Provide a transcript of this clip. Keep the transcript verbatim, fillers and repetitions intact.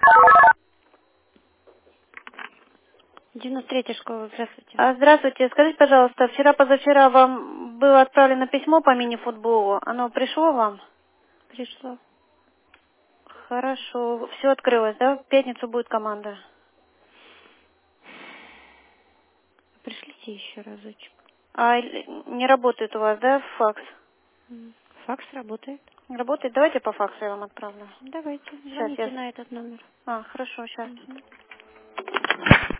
девяносто третья школа, здравствуйте. А, Здравствуйте. Скажите, пожалуйста, вчера-позавчера вам было отправлено письмо по мини-футболу. Оно пришло вам? Пришло. Хорошо. Все открылось, да? В пятницу будет команда. Пришлите еще разочек. А не работает у вас, да, факс? М, Факс работает. Работает? Давайте по факсу я вам отправлю. Давайте, Сейчас звоните я... на этот номер. А, хорошо, сейчас. Мгм.